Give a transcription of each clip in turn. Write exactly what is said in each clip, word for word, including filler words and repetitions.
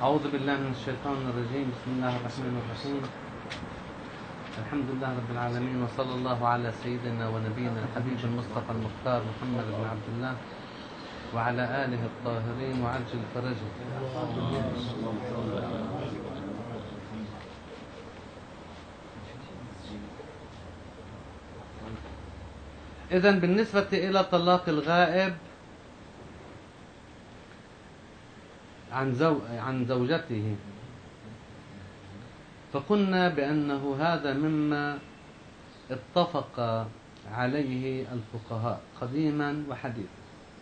أعوذ بالله من الشيطان الرجيم. بسم الله الرحمن الرحيم. الحمد لله رب العالمين، وصلى الله على سيدنا ونبينا الحبيب المصطفى المختار محمد بن عبد الله وعلى آله الطاهرين وعجل فرجه. إذن بالنسبة إلى طلاق الغائب عن زو... عن زوجته، فقلنا بأنه هذا مما اتفق عليه الفقهاء قديما وحديثا،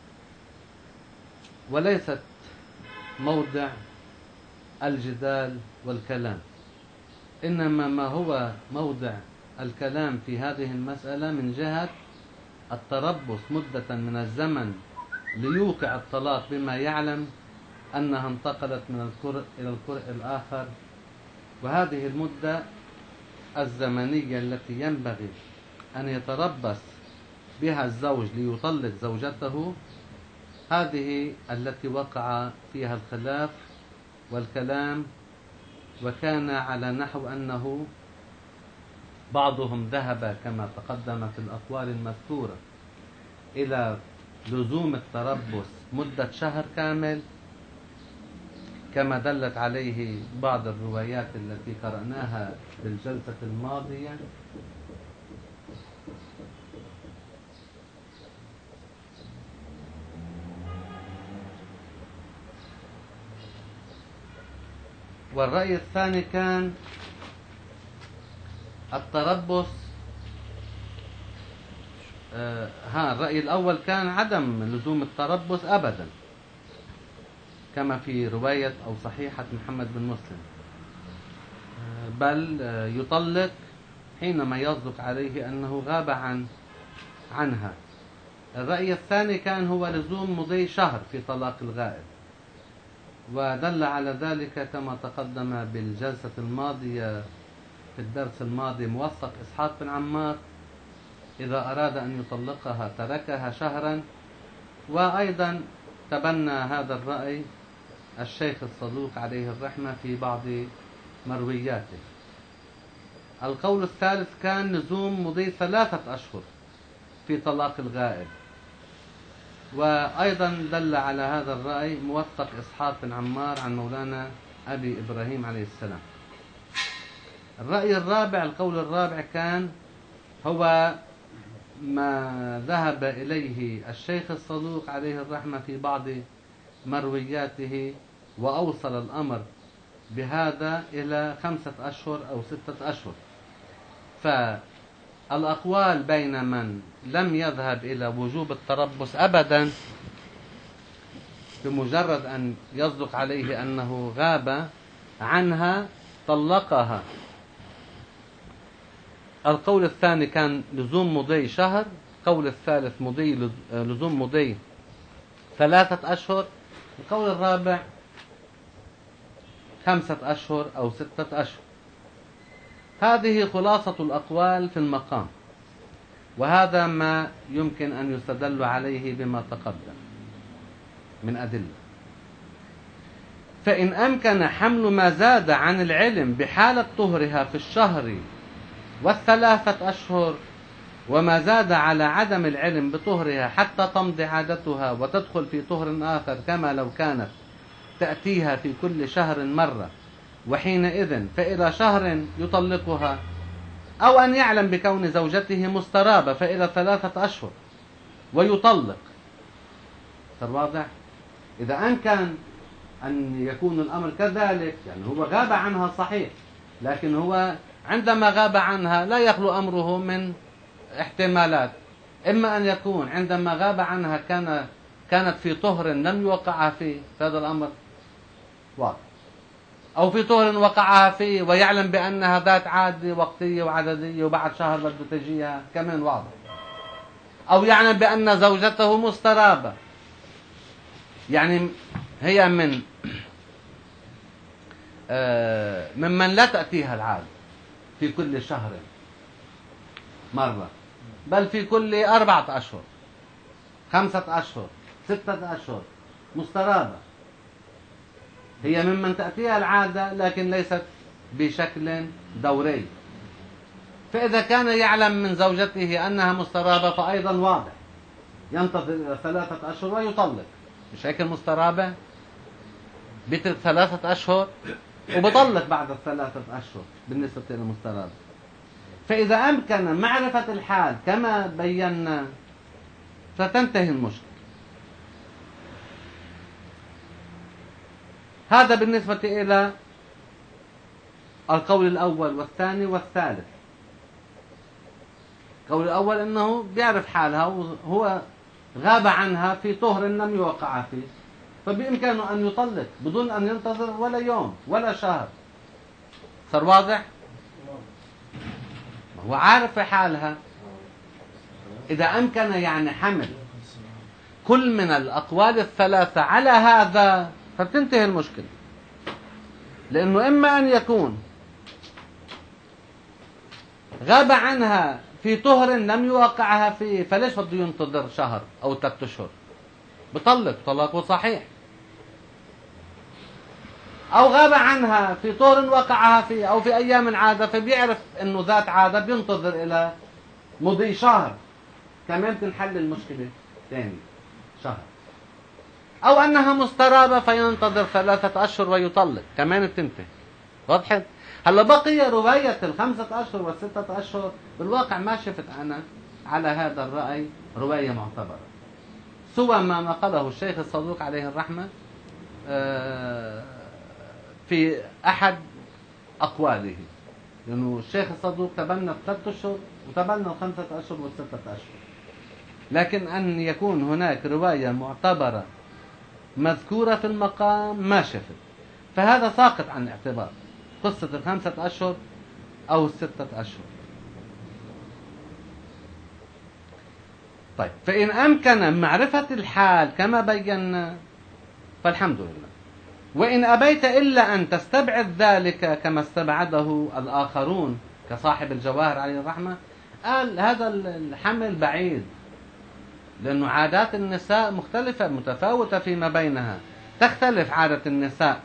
وليست موضع الجدال والكلام، إنما ما هو موضع الكلام في هذه المسألة من جهة التربص مدة من الزمن ليوقع الطلاق بما يعلم أنها انتقلت من القرء إلى القرء الآخر، وهذه المدة الزمنية التي ينبغي أن يتربص بها الزوج ليطلق زوجته، هذه التي وقع فيها الخلاف والكلام. وكان على نحو أنه بعضهم ذهب كما تقدم في الأقوال المذكورة إلى لزوم التربص مدة شهر كامل، كما دلت عليه بعض الروايات التي قرأناها بالجلسة الماضية. والرأي الثاني كان التربص آه ها الرأي الأول كان عدم لزوم التربص أبدا، كما في رواية أو صحيحة محمد بن مسلم، بل يطلق حينما يصدق عليه أنه غاب عن عنها. الرأي الثاني كان هو لزوم مضي شهر في طلاق الغائب، ودل على ذلك كما تقدم بالجلسة الماضية في الدرس الماضي موثق إسحاق بن عمار، إذا أراد أن يطلقها تركها شهرا. وأيضا تبنى هذا الرأي الشيخ الصدوق عليه الرحمة في بعض مروياته. القول الثالث كان لزوم مضي ثلاثة أشهر في طلاق الغائب، وأيضا دل على هذا الرأي موثق إسحاق بن عمار عن مولانا أبي إبراهيم عليه السلام. الرأي الرابع، القول الرابع كان هو ما ذهب إليه الشيخ الصدوق عليه الرحمة في بعض مروياته، وأوصل الأمر بهذا إلى خمسة أشهر أو ستة أشهر. فالأقوال بين من لم يذهب إلى وجوب التربص أبدا بمجرد أن يصدق عليه أنه غاب عنها طلقها. القول الثاني كان لزوم مضي شهر، القول الثالث مضي لزوم مضي ثلاثة أشهر، القول الرابع خمسة أشهر أو ستة أشهر. هذه خلاصة الأقوال في المقام، وهذا ما يمكن أن يستدل عليه بما تقدم من أدلة. فإن أمكن حمل ما زاد عن العلم بحالة طهرها في الشهر والثلاثة أشهر، وما زاد على عدم العلم بطهرها حتى تمضي عادتها وتدخل في طهر آخر، كما لو كانت تأتيها في كل شهر مرة، وحينئذ فإلى شهر يطلقها، أو أن يعلم بكون زوجته مسترابة فإلى ثلاثة أشهر ويطلق. صار واضح؟ إذا أمكن أن يكون الأمر كذلك، يعني هو غاب عنها صحيح، لكن هو عندما غاب عنها لا يخلو أمره من احتمالات. إما أن يكون عندما غاب عنها كان كانت في طهر لم يوقعها فيه، هذا الأمر واضح، أو في طهر وقعها فيه ويعلم بأنها ذات عادة وقتية وعددية وبعد شهر بده تجيها، كمان واضح. أو يعلم بأن زوجته مسترابة، يعني هي من آه ممن لا تأتيها العادة في كل شهر مرة، بل في كل أربعة أشهر، خمسة أشهر، ستة أشهر، مسترابة. هي ممن تأتيها العادة لكن ليست بشكل دوري. فإذا كان يعلم من زوجته أنها مسترابة فأيضا واضح ينتظر ثلاثة أشهر ويطلق. مش هيك المسترابة؟ بيت ثلاثة أشهر وبطلق بعد الثلاثة أشهر بالنسبة للمسترابة. فإذا أمكن معرفة الحال كما بينا ستنتهي المشكلة. هذا بالنسبة إلى القول الأول والثاني والثالث. القول الأول أنه بيعرف حالها وهو غاب عنها في طهر لم يوقع فيه، فبإمكانه أن يطلق بدون أن ينتظر ولا يوم ولا شهر. صار واضح؟ هو عارف حالها. إذا أمكن يعني حمل كل من الأقوال الثلاثة على هذا فتنتهي المشكلة. لأنه إما أن يكون غاب عنها في طهر لم يوقعها فيه، فليش بده ينتظر شهر أو ثلاثة أشهر؟ بطلق طلاقه صحيح. أو غاب عنها في طهر وقعها فيه أو في أيام عادة، فبيعرف إنه ذات عادة بينتظر إلى مضي شهر، كمان تنحل المشكلة ثاني شهر. أو أنها مسترابة فينتظر ثلاثة أشهر ويطلق، كمان بتنتهي. وضحت؟ هلا بقي رواية الخمسة أشهر والستة أشهر. بالواقع ما شفت أنا على هذا الرأي رواية معتبرة سوى ما نقله الشيخ الصدوق عليه الرحمة في أحد أقواله، لأنه الشيخ الصدوق تبنى الثلاثة أشهر وتبنى الخمسة أشهر والستة أشهر. لكن أن يكون هناك رواية معتبرة مذكورة في المقام ما شفت، فهذا ساقط عن الاعتبار، قصة الخمسة أشهر أو الستة أشهر. طيب، فإن أمكن معرفة الحال كما بينا فالحمد لله. وإن أبيت إلا أن تستبعد ذلك كما استبعده الآخرون كصاحب الجواهر عليه الرحمة، قال هذا الحمل بعيد، لأنه عادات النساء مختلفة متفاوتة فيما بينها، تختلف عادة النساء،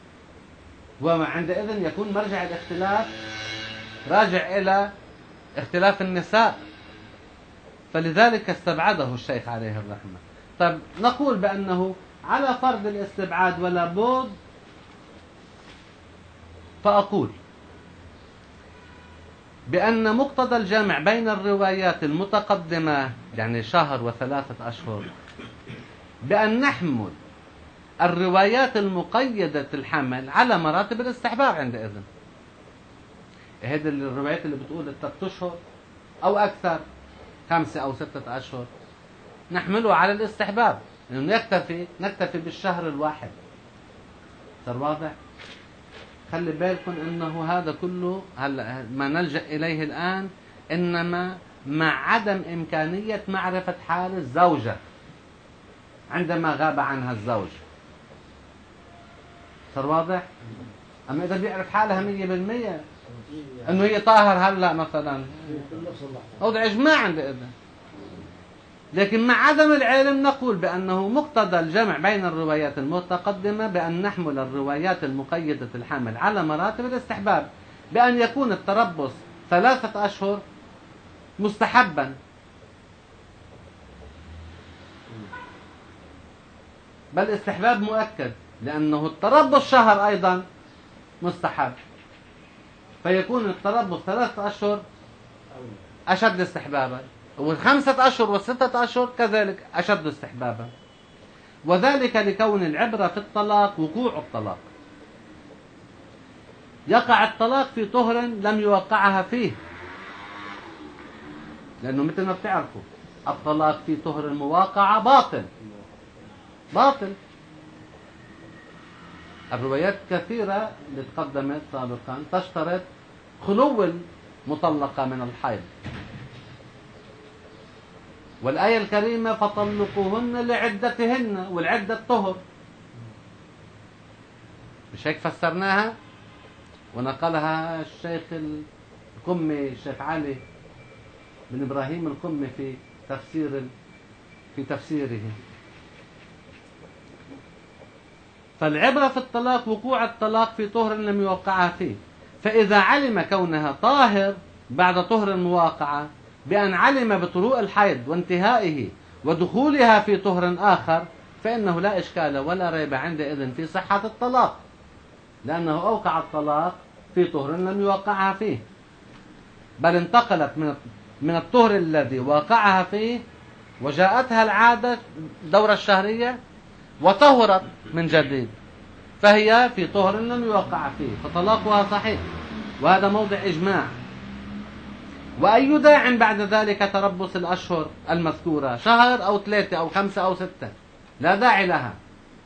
وعندئذ يكون مرجع الاختلاف راجع إلى اختلاف النساء، فلذلك استبعده الشيخ عليه الرحمة. طيب، نقول بأنه على فرض الاستبعاد ولا بد، فأقول بأن مقتضى الجمع بين الروايات المتقدمة يعني شهر وثلاثة أشهر بأن نحمل الروايات المقيدة الحمل على مراتب الاستحباب. عندئذ هذه الروايات اللي بتقول الثلاث أشهر أو أكثر، خمسة أو ستة أشهر، نحمله على الاستحباب، إنه نكتفي نكتفي بالشهر الواحد. صار واضح؟ خلي بالكم إنه هذا كله هلا ما نلجأ إليه الآن إنما مع عدم إمكانية معرفة حال الزوجة عندما غاب عنها الزوج. صار واضح؟ أما إذا بيعرف حالها مية بالمية إنه هي طاهر هلا مثلا، هذا إجماع عندئذ. لكن مع عدم العلم نقول بأنه مقتضى الجمع بين الروايات المتقدمة بأن نحمل الروايات المقيدة الحمل على مراتب الاستحباب، بأن يكون التربص ثلاثة أشهر مستحبا، بل استحباب مؤكد، لأنه التربص شهر أيضا مستحب، فيكون التربص ثلاثة أشهر أشد استحبابا، والخمسة أشهر والستة أشهر كذلك أشد استحبابا. وذلك لكون العبرة في الطلاق وقوع الطلاق. يقع الطلاق في طهر لم يوقعها فيه، لأنه مثل ما بتعرفوا الطلاق في طهر المواقعة باطل باطل. الروايات كثيرة اللي تقدمت سابقا تشترط خلو المطلقة من الحيض، والآية الكريمة فطلقوهن لعدتهن، والعدة طهر. مش هيك فسرناها ونقلها الشيخ القمي الشيخ علي بن إبراهيم القمي في تفسير في تفسيره. فالعبرة في الطلاق وقوع الطلاق في طهر لم يوقعها فيه. فإذا علم كونها طاهر بعد طهر المواقعة بأن علم بطروء الحيض وانتهائه ودخولها في طهر آخر، فإنه لا إشكال ولا ريب عندئذ في صحة الطلاق، لأنه أوقع الطلاق في طهر لم يوقعها فيه، بل انتقلت من من الطهر الذي وقعها فيه وجاءتها العادة دورة الشهرية وطهرت من جديد، فهي في طهر لم يوقع فيه، فطلاقها صحيح، وهذا موضع إجماع. وأي داع بعد ذلك تربص الأشهر المذكورة، شهر أو ثلاثة أو خمسة أو ستة، لا داعي لها.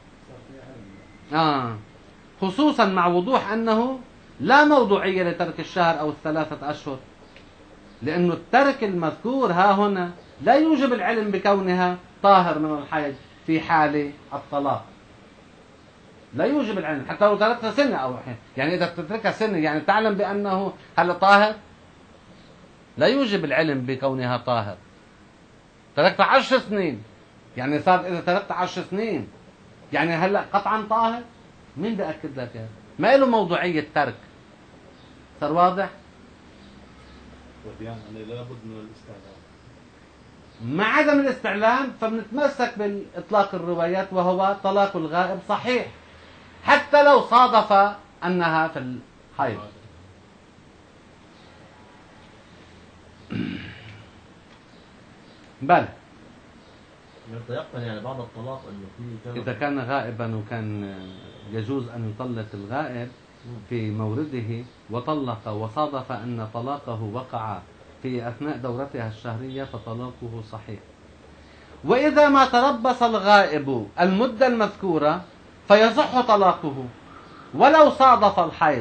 آه. خصوصا مع وضوح أنه لا موضوعية لترك الشهر أو الثلاثة أشهر، لأنه الترك المذكور ها هنا لا يوجب العلم بكونها طاهر من الحيض في حال الطلاق، لا يوجب العلم حتى لو تركتها سنة أو يعني إذا تتركها سنة يعني تعلم بأنه هل طاهر، لا يوجب العلم بكونها طاهر. تركتها عشر سنين يعني صار إذا تركتها عشر سنين يعني هلا قطعا طاهر، مين بأكد لك هذا؟ ما له موضوعية ترك. صار واضح؟ يعني لابد من الاستعلام. مع عدم الاستعلام فبنتمسك بالإطلاق الروايات، وهو طلاق الغائب صحيح حتى لو صادف أنها في الحيض. بل يتيقن يعني بعد الطلاق انه في إذا كان غائبا وكان يجوز أن يطلق الغائب في مورده وطلق وصادف أن طلاقه وقع في أثناء دورتها الشهرية فطلاقه صحيح. وإذا ما تربص الغائب المدة المذكورة فيصح طلاقه ولو صادف الحيض،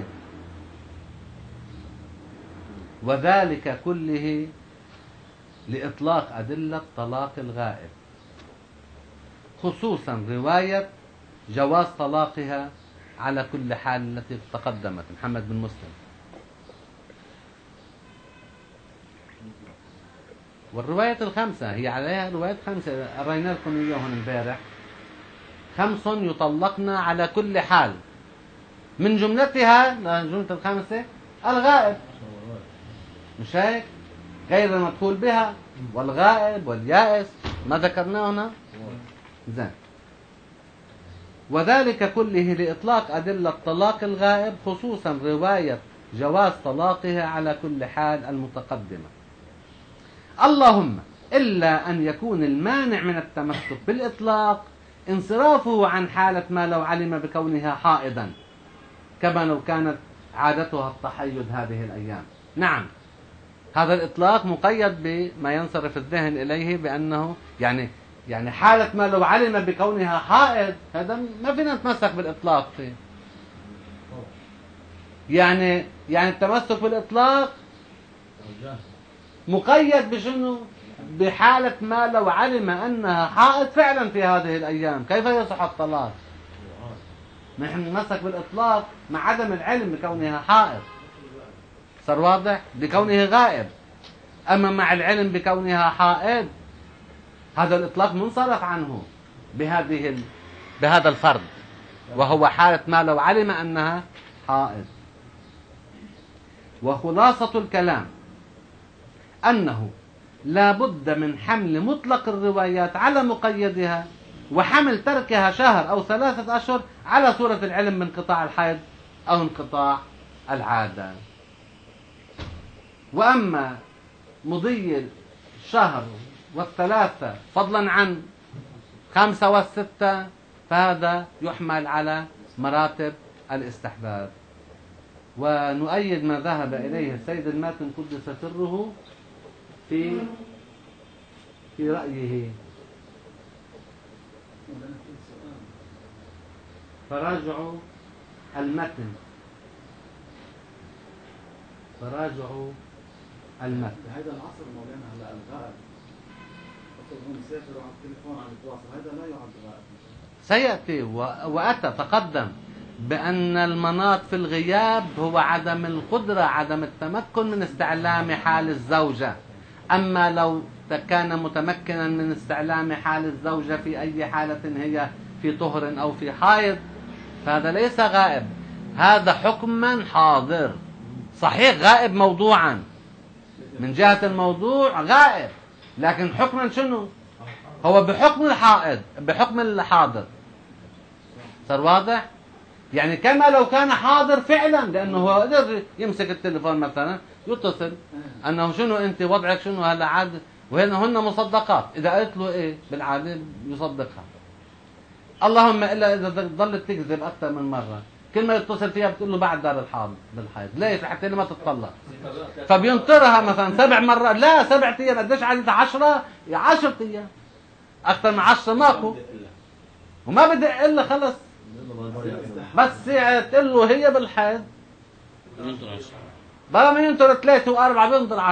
وذلك كله لإطلاق أدلة طلاق الغائب، خصوصا رواية جواز طلاقها على كل حال التي تقدمت. محمد بن مسلم. والرواية الخمسة هي عليها رواية خمسة قرينا لكم إياهم امبارح، خمس يطلقن على كل حال، من جملتها جملة الخمسة الغائب، مش هيك؟ غير المدخول بها والغائب واليائس ما ذكرناه هنا. زين. وذلك كله لإطلاق أدلة طلاق الغائب، خصوصا رواية جواز طلاقها على كل حال المتقدمة. اللهم إلا أن يكون المانع من التمسك بالإطلاق انصرافه عن حالة ما لو علم بكونها حائضا، كما لو كانت عادتها التحيض هذه الأيام. نعم، هذا الإطلاق مقيد بما ينصرف الذهن إليه بأنه يعني يعني حالة ما لو علم بكونها حائض، هذا ما فينا نتمسك بالإطلاق فيه. يعني يعني التمسك بالإطلاق مقيد بشنو؟ بحالة ما لو علم أنها حائض فعلا في هذه الأيام، كيف يصح الطلاق؟ نحن نتمسك بالإطلاق مع عدم العلم بكونها حائض. صار واضح؟ بكونه غائب. أما مع العلم بكونها حائض هذا الإطلاق منصرف عنه بهذه ال... بهذا الفرض، وهو حالة ما لو علم أنها حائض. وخلاصة الكلام أنه لا بد من حمل مطلق الروايات على مقيدها، وحمل تركها شهر أو ثلاثة أشهر على صورة العلم بانقطاع الحيض أو انقطاع العادة. وأما مضي الشهر والثلاثة فضلا عن خمسة والستة فهذا يحمل على مراتب الاستحباب. ونؤيد ما ذهب إليه السيد الماتن قدس سره في في رأيه. فراجعوا المتن فراجعوا المتن هذا العصر مولانا هلا الغائب هو مسافر وعلى التليفون عم يتواصل، هذا لا يعد غائب. سيأتي وأتى تقدم بأن المناط في الغياب هو عدم القدرة، عدم التمكن من استعلام حال الزوجة. أما لو كان متمكنا من استعلام حال الزوجة في أي حالة هي في طهر أو في حائض فهذا ليس غائب، هذا حكما حاضر. صحيح غائب موضوعا، من جهة الموضوع غائب، لكن حكما شنو؟ هو بحكم الحائض، بحكم الحاضر. صار واضح؟ يعني كما لو كان حاضر فعلا، لأنه هو قدر يمسك التليفون مثلا يتصل أنه شنو أنت وضعك شنو هلا عاد، وهنا هن مصدقات، إذا قلت له إيه بالعادة يصدقها. اللهم إلا إذا ضلت تكذب أكثر من مرة، كل ما يتصل فيها بتقول له بعد دار الحائض بالحيض، ليش؟ حتى ما تتطلق. فبينطرها مثلا سبع مرات، لا سبع أيام قديش عدد؟ عشرة، يا عشرة أيام، أكثر من عشرة ماكو، وما بدق إلا خلص، بس تقول له هي بالحيض، بلا ما ينطر ثلاثة وأربعة بينطر